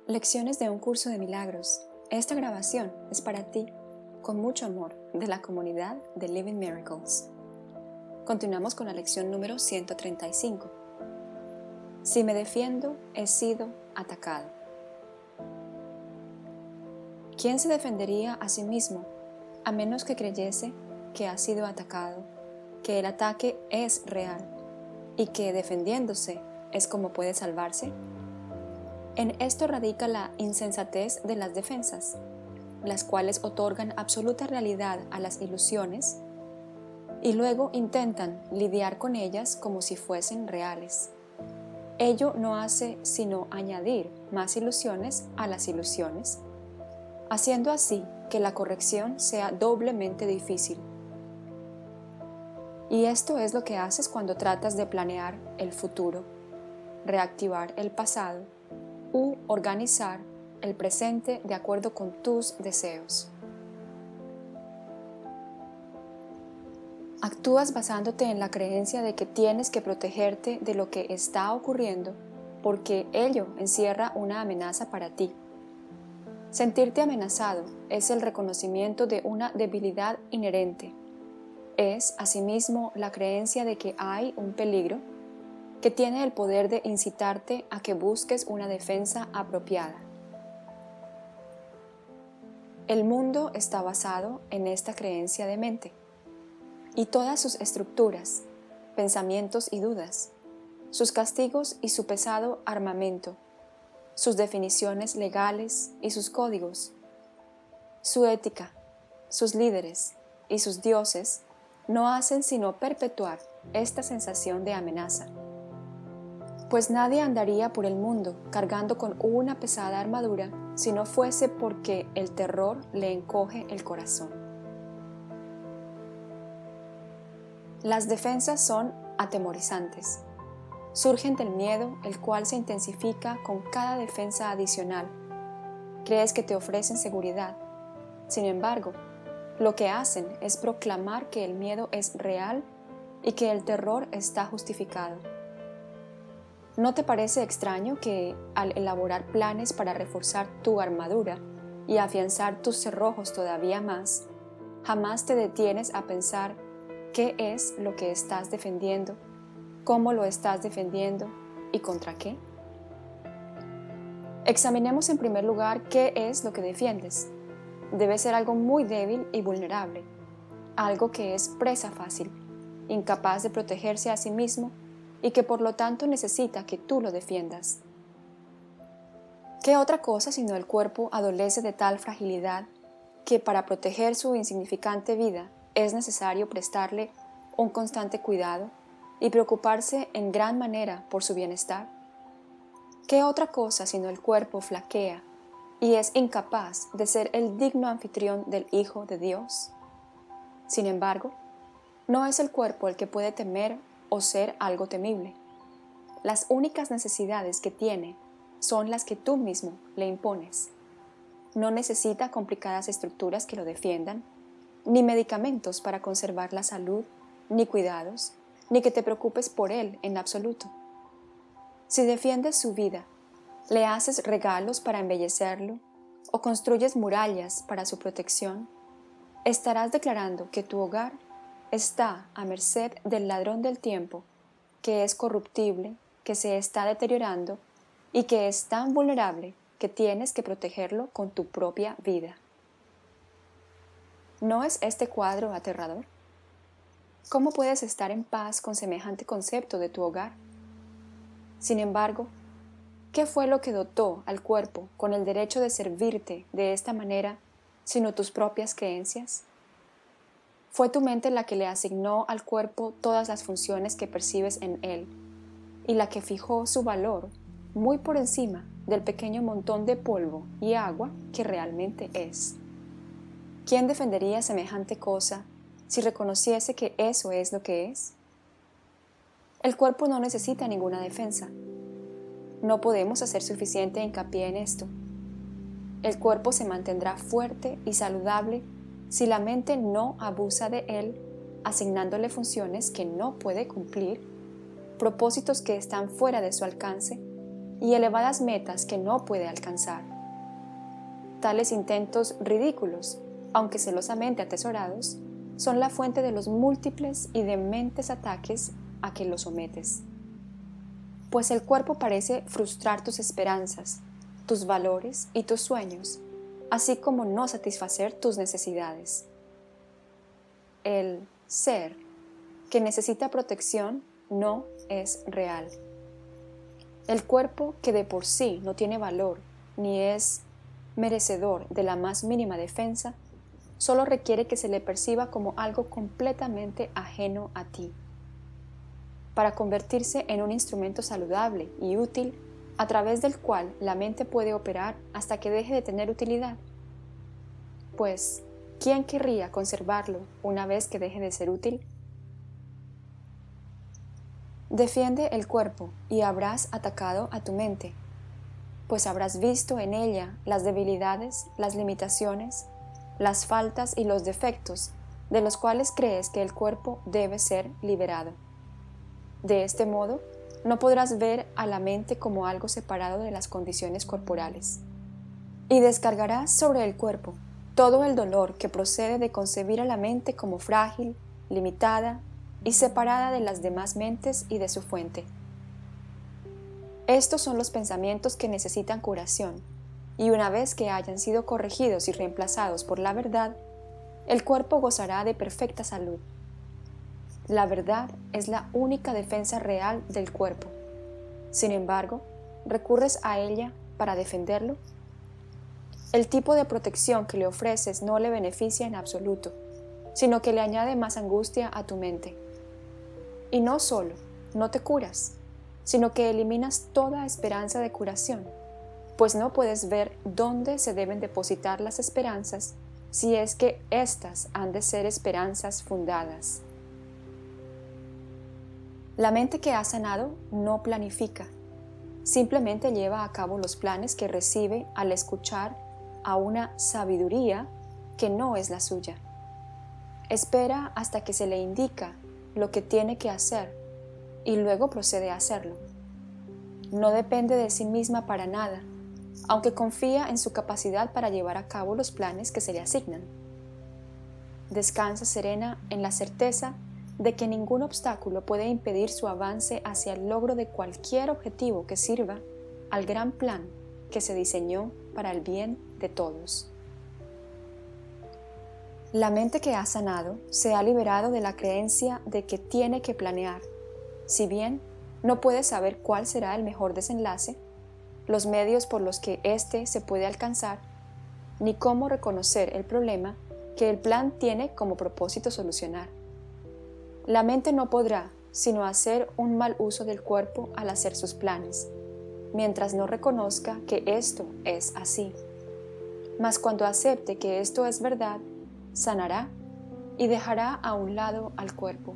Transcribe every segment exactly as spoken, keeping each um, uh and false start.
Lecciones de un curso de milagros. Esta grabación es para ti, con mucho amor, de la comunidad de Living Miracles. Continuamos con la lección número ciento treinta y cinco. Si me defiendo, he sido atacado. ¿Quién se defendería a sí mismo a menos que creyese que ha sido atacado, que el ataque es real y que defendiéndose es como puede salvarse? En esto radica la insensatez de las defensas, las cuales otorgan absoluta realidad a las ilusiones y luego intentan lidiar con ellas como si fuesen reales. Ello no hace sino añadir más ilusiones a las ilusiones, haciendo así que la corrección sea doblemente difícil. Y esto es lo que haces cuando tratas de planear el futuro, reactivar el pasado u organizar el presente de acuerdo con tus deseos. Actúas basándote en la creencia de que tienes que protegerte de lo que está ocurriendo porque ello encierra una amenaza para ti. Sentirte amenazado es el reconocimiento de una debilidad inherente. Es, asimismo, la creencia de que hay un peligro que tiene el poder de incitarte a que busques una defensa apropiada. El mundo está basado en esta creencia de mente, y todas sus estructuras, pensamientos y dudas, sus castigos y su pesado armamento, sus definiciones legales y sus códigos, su ética, sus líderes y sus dioses no hacen sino perpetuar esta sensación de amenaza. Pues nadie andaría por el mundo cargando con una pesada armadura si no fuese porque el terror le encoge el corazón. Las defensas son atemorizantes. Surgen del miedo, el cual se intensifica con cada defensa adicional. Crees que te ofrecen seguridad. Sin embargo, lo que hacen es proclamar que el miedo es real y que el terror está justificado. ¿No te parece extraño que, al elaborar planes para reforzar tu armadura y afianzar tus cerrojos todavía más, jamás te detienes a pensar qué es lo que estás defendiendo, cómo lo estás defendiendo y contra qué? Examinemos en primer lugar qué es lo que defiendes. Debe ser algo muy débil y vulnerable, algo que es presa fácil, incapaz de protegerse a sí mismo y que por lo tanto necesita que tú lo defiendas. ¿Qué otra cosa sino el cuerpo adolece de tal fragilidad que para proteger su insignificante vida es necesario prestarle un constante cuidado y preocuparse en gran manera por su bienestar? ¿Qué otra cosa sino el cuerpo flaquea y es incapaz de ser el digno anfitrión del Hijo de Dios? Sin embargo, no es el cuerpo el que puede temer o ser algo temible. Las únicas necesidades que tiene son las que tú mismo le impones. No necesita complicadas estructuras que lo defiendan, ni medicamentos para conservar la salud, ni cuidados, ni que te preocupes por él en absoluto. Si defiendes su vida, le haces regalos para embellecerlo o construyes murallas para su protección, estarás declarando que tu hogar está a merced del ladrón del tiempo, que es corruptible, que se está deteriorando y que es tan vulnerable que tienes que protegerlo con tu propia vida. ¿No es este cuadro aterrador? ¿Cómo puedes estar en paz con semejante concepto de tu hogar? Sin embargo, ¿qué fue lo que dotó al cuerpo con el derecho de servirte de esta manera, sino tus propias creencias? Fue tu mente la que le asignó al cuerpo todas las funciones que percibes en él y la que fijó su valor muy por encima del pequeño montón de polvo y agua que realmente es. ¿Quién defendería semejante cosa si reconociese que eso es lo que es? El cuerpo no necesita ninguna defensa. No podemos hacer suficiente hincapié en esto. El cuerpo se mantendrá fuerte y saludable si la mente no abusa de él, asignándole funciones que no puede cumplir, propósitos que están fuera de su alcance y elevadas metas que no puede alcanzar. Tales intentos ridículos, aunque celosamente atesorados, son la fuente de los múltiples y dementes ataques a que lo sometes. Pues el cuerpo parece frustrar tus esperanzas, tus valores y tus sueños, así como no satisfacer tus necesidades. El ser, que necesita protección, no es real. El cuerpo, que de por sí no tiene valor ni es merecedor de la más mínima defensa, solo requiere que se le perciba como algo completamente ajeno a ti, para convertirse en un instrumento saludable y útil a través del cual la mente puede operar hasta que deje de tener utilidad. Pues, ¿quién querría conservarlo una vez que deje de ser útil? Defiende el cuerpo y habrás atacado a tu mente, pues habrás visto en ella las debilidades, las limitaciones, las faltas y los defectos de los cuales crees que el cuerpo debe ser liberado. De este modo, no podrás ver a la mente como algo separado de las condiciones corporales, y descargarás sobre el cuerpo todo el dolor que procede de concebir a la mente como frágil, limitada y separada de las demás mentes y de su fuente. Estos son los pensamientos que necesitan curación, y una vez que hayan sido corregidos y reemplazados por la verdad, el cuerpo gozará de perfecta salud. La verdad es la única defensa real del cuerpo. Sin embargo, ¿recurres a ella para defenderlo? El tipo de protección que le ofreces no le beneficia en absoluto, sino que le añade más angustia a tu mente. Y no solo, no te curas, sino que eliminas toda esperanza de curación, pues no puedes ver dónde se deben depositar las esperanzas si es que éstas han de ser esperanzas fundadas. La mente que ha sanado no planifica, simplemente lleva a cabo los planes que recibe al escuchar a una sabiduría que no es la suya. Espera hasta que se le indica lo que tiene que hacer y luego procede a hacerlo. No depende de sí misma para nada, aunque confía en su capacidad para llevar a cabo los planes que se le asignan. Descansa serena en la certeza de que ningún obstáculo puede impedir su avance hacia el logro de cualquier objetivo que sirva al gran plan que se diseñó para el bien de todos. La mente que ha sanado se ha liberado de la creencia de que tiene que planear, si bien no puede saber cuál será el mejor desenlace, los medios por los que éste se puede alcanzar, ni cómo reconocer el problema que el plan tiene como propósito solucionar. La mente no podrá sino hacer un mal uso del cuerpo al hacer sus planes, mientras no reconozca que esto es así. Mas cuando acepte que esto es verdad, sanará y dejará a un lado al cuerpo.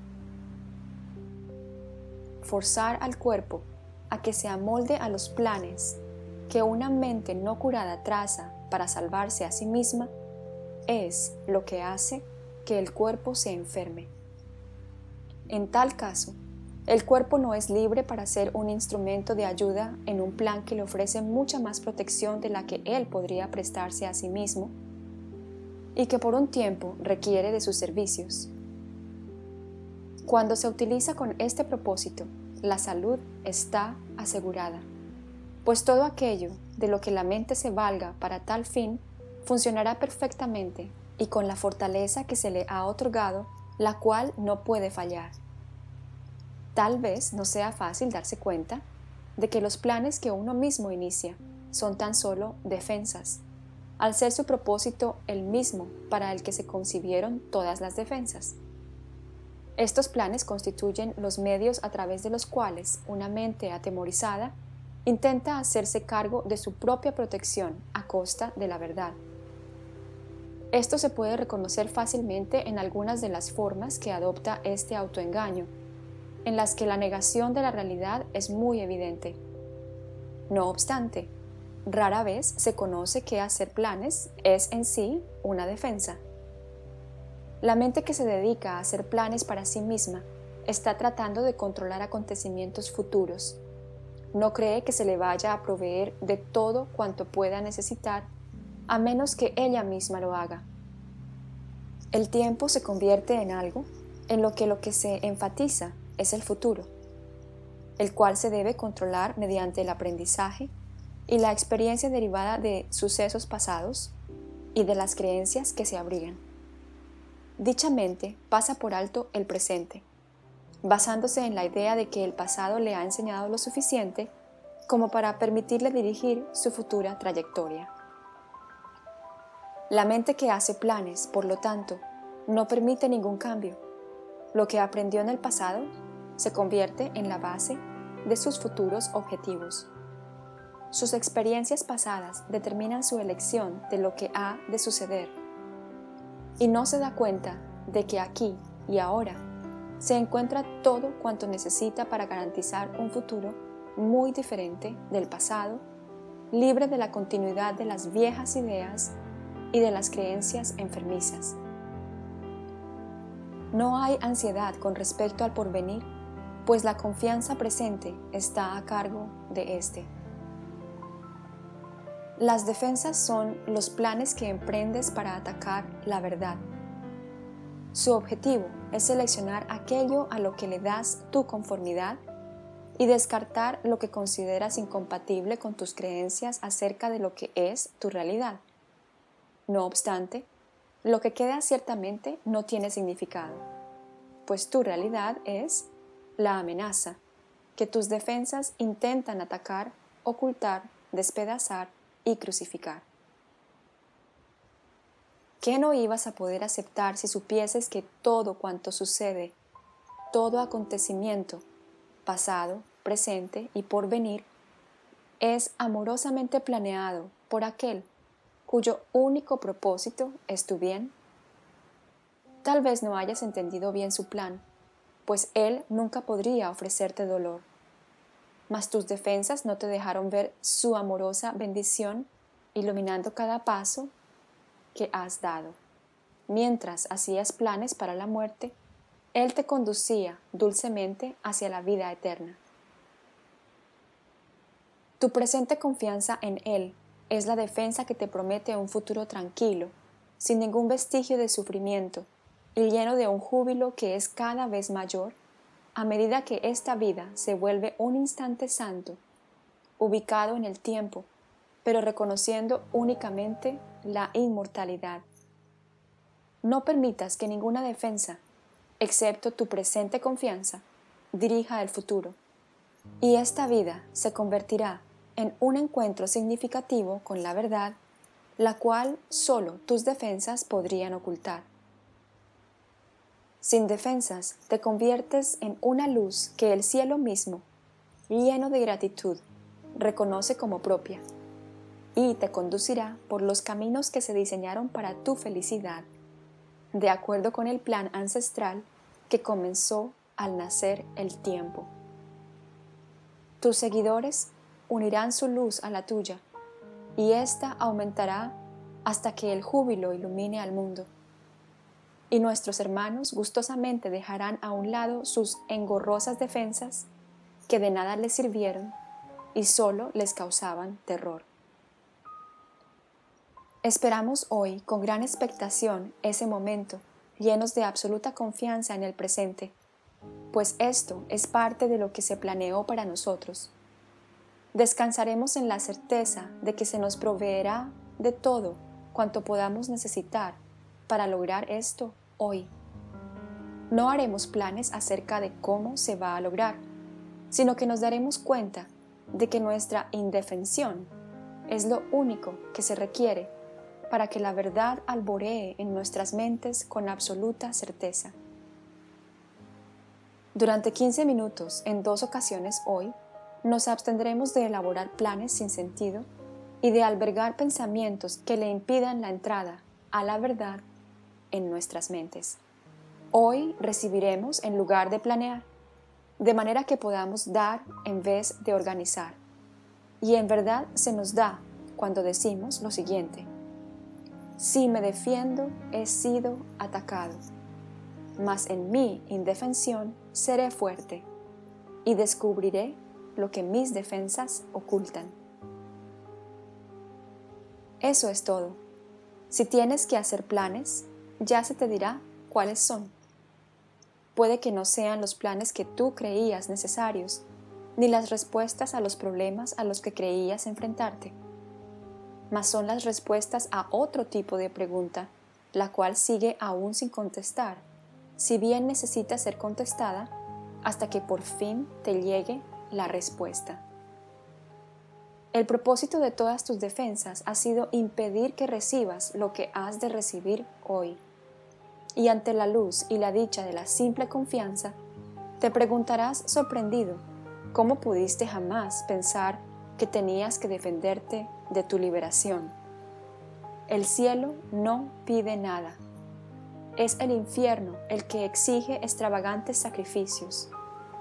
Forzar al cuerpo a que se amolde a los planes que una mente no curada traza para salvarse a sí misma es lo que hace que el cuerpo se enferme. En tal caso, el cuerpo no es libre para ser un instrumento de ayuda en un plan que le ofrece mucha más protección de la que él podría prestarse a sí mismo y que por un tiempo requiere de sus servicios. Cuando se utiliza con este propósito, la salud está asegurada, pues todo aquello de lo que la mente se valga para tal fin funcionará perfectamente y con la fortaleza que se le ha otorgado, la cual no puede fallar. Tal vez no sea fácil darse cuenta de que los planes que uno mismo inicia son tan solo defensas, al ser su propósito el mismo para el que se concibieron todas las defensas. Estos planes constituyen los medios a través de los cuales una mente atemorizada intenta hacerse cargo de su propia protección a costa de la verdad. Esto se puede reconocer fácilmente en algunas de las formas que adopta este autoengaño, en las que la negación de la realidad es muy evidente. No obstante, rara vez se conoce que hacer planes es en sí una defensa. La mente que se dedica a hacer planes para sí misma está tratando de controlar acontecimientos futuros, no cree que se le vaya a proveer de todo cuanto pueda necesitar, a menos que ella misma lo haga. El tiempo se convierte en algo en lo que lo que se enfatiza es el futuro, el cual se debe controlar mediante el aprendizaje y la experiencia derivada de sucesos pasados y de las creencias que se abrigan. Dicha mente pasa por alto el presente, basándose en la idea de que el pasado le ha enseñado lo suficiente como para permitirle dirigir su futura trayectoria. La mente que hace planes, por lo tanto, no permite ningún cambio. Lo que aprendió en el pasado se convierte en la base de sus futuros objetivos. Sus experiencias pasadas determinan su elección de lo que ha de suceder, y no se da cuenta de que aquí y ahora se encuentra todo cuanto necesita para garantizar un futuro muy diferente del pasado, libre de la continuidad de las viejas ideas y de las creencias enfermizas. No hay ansiedad con respecto al porvenir, pues la confianza presente está a cargo de éste. Las defensas son los planes que emprendes para atacar la verdad. Su objetivo es seleccionar aquello a lo que le das tu conformidad y descartar lo que consideras incompatible con tus creencias acerca de lo que es tu realidad. No obstante, lo que queda ciertamente no tiene significado, pues tu realidad es la amenaza que tus defensas intentan atacar, ocultar, despedazar y crucificar. ¿Qué no ibas a poder aceptar si supieses que todo cuanto sucede, todo acontecimiento, pasado, presente y porvenir, es amorosamente planeado por aquel cuyo único propósito es tu bien? Tal vez no hayas entendido bien su plan, pues él nunca podría ofrecerte dolor. Mas tus defensas no te dejaron ver su amorosa bendición iluminando cada paso que has dado. Mientras hacías planes para la muerte, él te conducía dulcemente hacia la vida eterna. Tu presente confianza en él es la defensa que te promete un futuro tranquilo, sin ningún vestigio de sufrimiento y lleno de un júbilo que es cada vez mayor a medida que esta vida se vuelve un instante santo, ubicado en el tiempo, pero reconociendo únicamente la inmortalidad. No permitas que ninguna defensa, excepto tu presente confianza, dirija el futuro, y esta vida se convertirá en un encuentro significativo con la verdad, la cual solo tus defensas podrían ocultar. Sin defensas te conviertes en una luz que el cielo mismo, lleno de gratitud, reconoce como propia, y te conducirá por los caminos que se diseñaron para tu felicidad, de acuerdo con el plan ancestral que comenzó al nacer el tiempo. Tus seguidores unirán su luz a la tuya, y ésta aumentará hasta que el júbilo ilumine al mundo. Y nuestros hermanos gustosamente dejarán a un lado sus engorrosas defensas, que de nada les sirvieron y solo les causaban terror. Esperamos hoy con gran expectación ese momento, llenos de absoluta confianza en el presente, pues esto es parte de lo que se planeó para nosotros. Descansaremos en la certeza de que se nos proveerá de todo cuanto podamos necesitar para lograr esto hoy. No haremos planes acerca de cómo se va a lograr, sino que nos daremos cuenta de que nuestra indefensión es lo único que se requiere para que la verdad alboree en nuestras mentes con absoluta certeza. Durante quince minutos, en dos ocasiones hoy, nos abstendremos de elaborar planes sin sentido y de albergar pensamientos que le impidan la entrada a la verdad en nuestras mentes. Hoy recibiremos en lugar de planear, de manera que podamos dar en vez de organizar. Y en verdad se nos da cuando decimos lo siguiente: si me defiendo, he sido atacado, mas en mi indefensión seré fuerte y descubriré lo que mis defensas ocultan. Eso es todo. Si tienes que hacer planes, ya se te dirá cuáles son. Puede que no sean los planes que tú creías necesarios, ni las respuestas a los problemas a los que creías enfrentarte, mas son las respuestas a otro tipo de pregunta, la cual sigue aún sin contestar, si bien necesita ser contestada hasta que por fin te llegue la respuesta. El propósito de todas tus defensas ha sido impedir que recibas lo que has de recibir hoy. Y ante la luz y la dicha de la simple confianza, te preguntarás sorprendido, ¿cómo pudiste jamás pensar que tenías que defenderte de tu liberación? El cielo no pide nada. Es el infierno el que exige extravagantes sacrificios.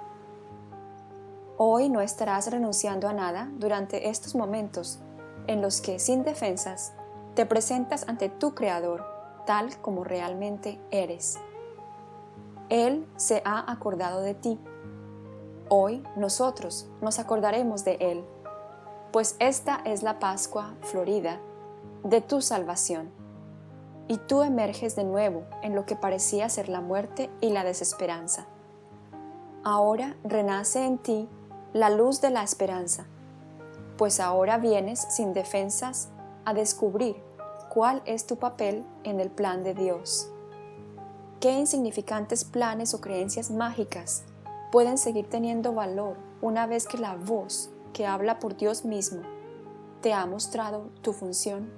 Hoy no estarás renunciando a nada durante estos momentos en los que, sin defensas, te presentas ante tu Creador tal como realmente eres. Él se ha acordado de ti. Hoy nosotros nos acordaremos de Él, pues esta es la Pascua florida de tu salvación, y tú emerges de nuevo en lo que parecía ser la muerte y la desesperanza. Ahora renace en ti la luz de la esperanza, pues ahora vienes sin defensas a descubrir cuál es tu papel en el plan de Dios. ¿Qué insignificantes planes o creencias mágicas pueden seguir teniendo valor una vez que la voz que habla por Dios mismo te ha mostrado tu función?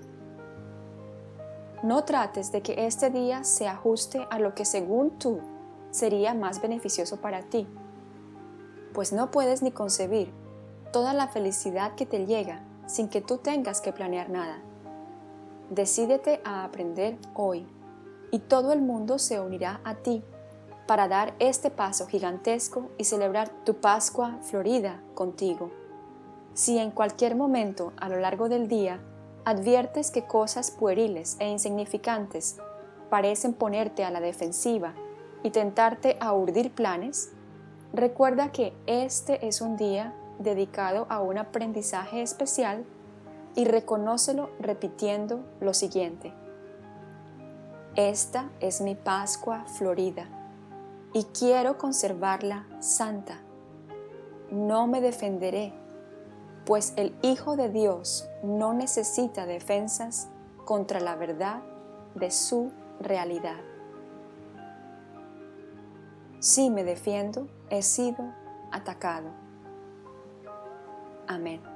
No trates de que este día se ajuste a lo que según tú sería más beneficioso para ti, pues no puedes ni concebir toda la felicidad que te llega sin que tú tengas que planear nada. Decídete a aprender hoy, y todo el mundo se unirá a ti para dar este paso gigantesco y celebrar tu Pascua florida contigo. Si en cualquier momento a lo largo del día adviertes que cosas pueriles e insignificantes parecen ponerte a la defensiva y tentarte a urdir planes, recuerda que este es un día dedicado a un aprendizaje especial y reconócelo repitiendo lo siguiente: esta es mi Pascua florida y quiero conservarla santa. No me defenderé, pues el Hijo de Dios no necesita defensas contra la verdad de su realidad. Si me defiendo, he sido atacado. Amén.